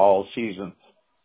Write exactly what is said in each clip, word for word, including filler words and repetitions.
all seasons.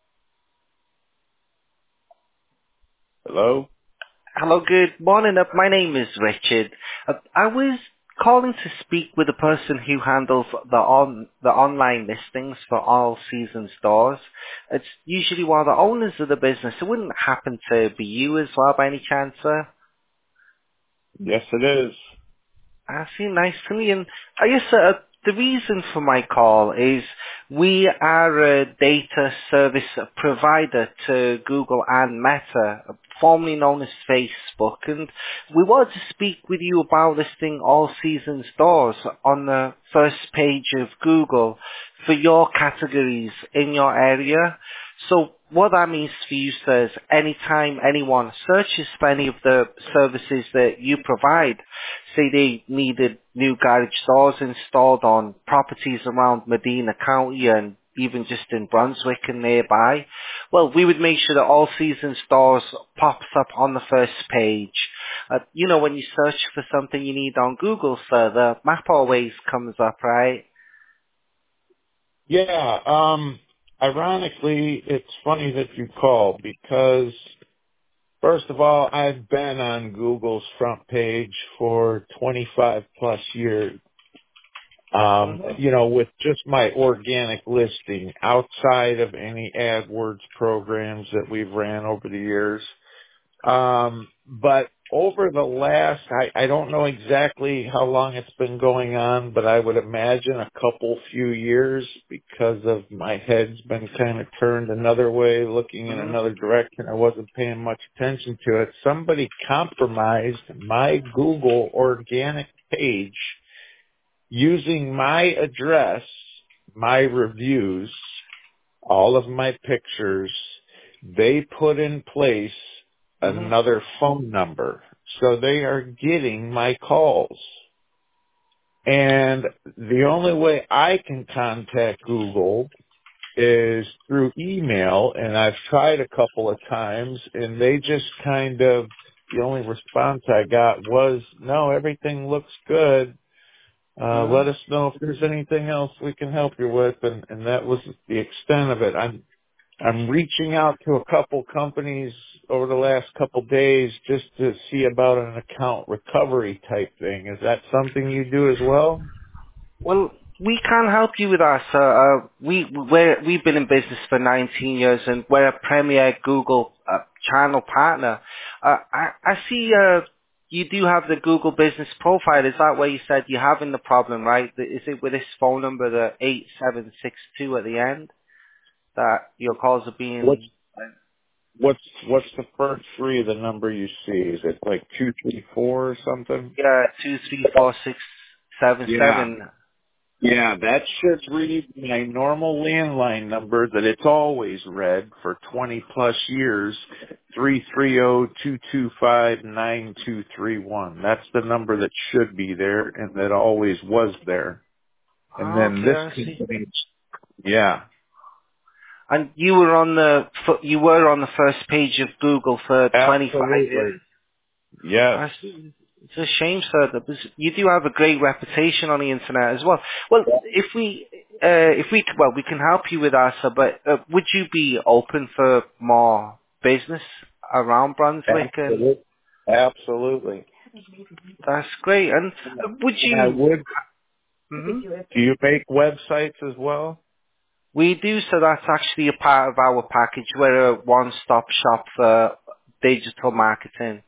Hello? Hello, good morning. Uh, my name is Richard. Uh, I was calling to speak with the person who handles the on the online listings for all season stores. It's usually one of the owners of the business. It wouldn't happen to be you as well by any chance, sir? Yes, it is. I see, nice to meet you. And I guess uh, the reason for my call is we are a data service provider to Google and Meta, formerly known as Facebook, and we wanted to speak with you about listing all season stores on the first page of Google for your categories in your area. So what that means for you, sir, is anytime anyone searches for any of the services that you provide, say they needed new garage doors installed on properties around Medina County and even just in Brunswick and nearby, well, we would make sure that all season stores pops up on the first page. Uh, you know, when you search for something you need on Google, sir, the map always comes up, right? Yeah, um, ironically, it's funny that you called because, first of all, I've been on Google's front page for twenty-five plus years. Um, Mm-hmm. you know, with just my organic listing outside of any AdWords programs that we've ran over the years. Um, but over the last, I, I don't know exactly how long it's been going on, but I would imagine a couple few years because of my head's been kind of turned another way, looking in Mm-hmm. another direction. I wasn't paying much attention to it. Somebody compromised my Google organic page using my address, my reviews, all of my pictures. They put in place Mm-hmm. another phone number. So they are getting my calls. And the only way I can contact Google is through email, and I've tried a couple of times, and they just kind of, the only response I got was, no, everything looks good. Uh, Mm-hmm. let us know if there's anything else we can help you with, and, and that was the extent of it. I'm I'm reaching out to a couple companies over the last couple days just to see about an account recovery type thing. Is that something you do as well? Well, we can help you with that, sir. Uh, we, we're, we've been in business for nineteen years and we're a premier Google uh, channel partner. Uh, I, I see uh, you do have the Google business profile. Is that where you said you're having the problem, right? Is it with this phone number, the eight seven six two at the end, that your calls are What's being, what's what's the first three of the number you see? Is it like two three four or something? yeah, two three four six seven Yeah. seven? Yeah, that should read my normal landline number that it's always read for twenty plus years, three three zero two two five nine two three one. That's the number that should be there and that always was there. And then Okay, this I see. company, yeah, And you were on the f- you were on the first page of Google for twenty-five absolutely. years. Yes, I see. It's a shame, sir, that because you do have a great reputation on the internet as well. Well, if we uh, if we well we can help you with that, sir. But uh, would you be open for more business around Brunswick? And absolutely. Absolutely. that's great. And uh, would And I you? would, Mhm. do you make websites as well? We do, so that's actually a part of our package. We're a one-stop shop for digital marketing.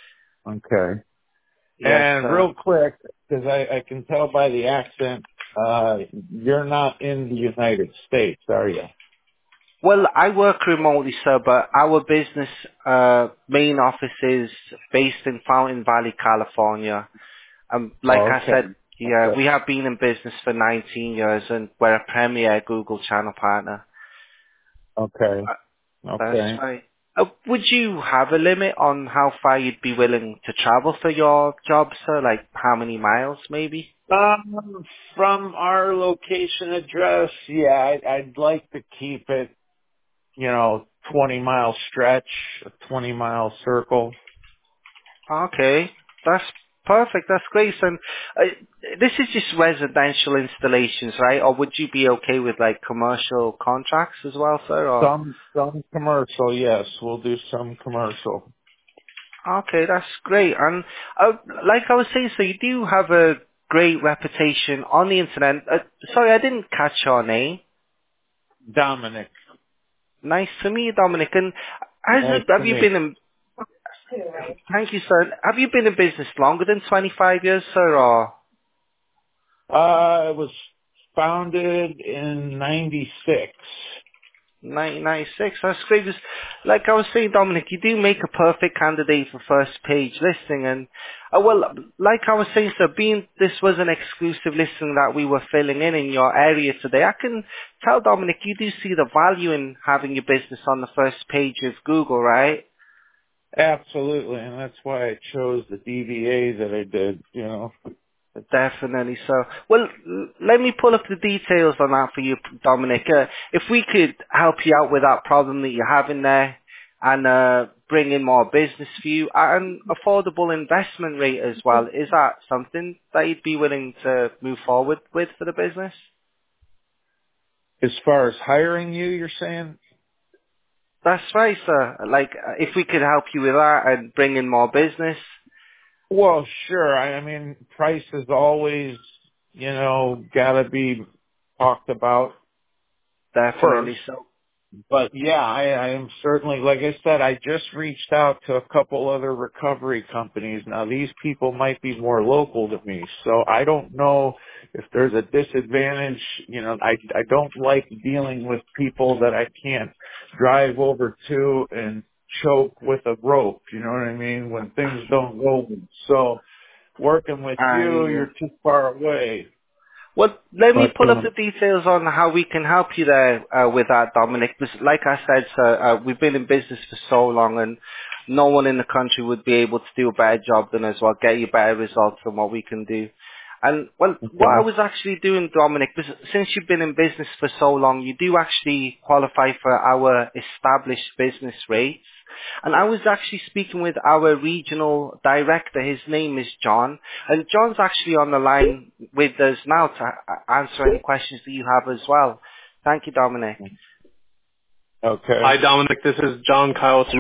Okay. Yes, And sir. real quick, because I, I can tell by the accent, uh, you're not in the United States, are you? Well, I work remotely, sir, but our business uh, main office is based in Fountain Valley, California. Um, like I Okay. said, yeah, Okay. we have been in business for nineteen years, and we're a premier Google channel partner. Okay. Uh, that's Okay. right. Uh, would you have a limit on how far you'd be willing to travel for your job, sir? Like how many miles, maybe? Um, from our location address, yeah, I, I'd like to keep it, you know, twenty mile stretch, a twenty mile circle. Okay, that's Perfect. That's great. And uh, this is just residential installations, right? Or would you be okay with like commercial contracts as well, sir? Or Some, some commercial, yes. We'll do some commercial. okay, that's great. And uh, like I was saying, so you do have a great reputation on the internet. Uh, sorry, I didn't catch your name. Dominic, Nice to meet you, Dominic. And has nice it, to have you meet. been in? Thank you, sir. Have you been in business longer than twenty-five years, sir, or Uh, it was founded in ninety-six. nineteen ninety-six? That's great. 'Cause like I was saying, Dominic, you do make a perfect candidate for first page listing. And uh, well, like I was saying, sir, being this was an exclusive listing that we were filling in in your area today, I can tell Dominic you do see the value in having your business on the first page of Google, right? Absolutely, and that's why I chose the D B A that I did, you know. Definitely so. Well, l- let me pull up the details on that for you, Dominic. Uh, if we could help you out with that problem that you're having there and uh, bring in more business for you at an affordable investment rate as well, is that something that you'd be willing to move forward with for the business? As far as hiring you, you're saying? That's right, sir. Like, uh, if we could help you with that and bring in more business, Well, sure. I, I mean, price is always, you know, gotta be talked about first. definitely so. But yeah, I, I am certainly, like I said, I just reached out to a couple other recovery companies. Now these people might be more local to me, so I don't know if there's a disadvantage. You know, I, I don't like dealing with people that I can't drive over to and choke with a rope. You know what I mean? When things don't go. So working with you, I you're too far away. Well, let me But pull up the um, details on how we can help you there uh, with that, Dominic. Because like I said, sir, uh, we've been in business for so long, and no one in the country would be able to do a better job than us, or get you better results than what we can do. And well, what I okay. was actually doing, Dominic, was since you've been in business for so long, you do actually qualify for our established business rates. And I was actually speaking with our regional director. His name is John. And John's actually on the line with us now to a- answer any questions that you have as well. Thank you, Dominic. Okay. Hi, Dominic. This is John Kyle.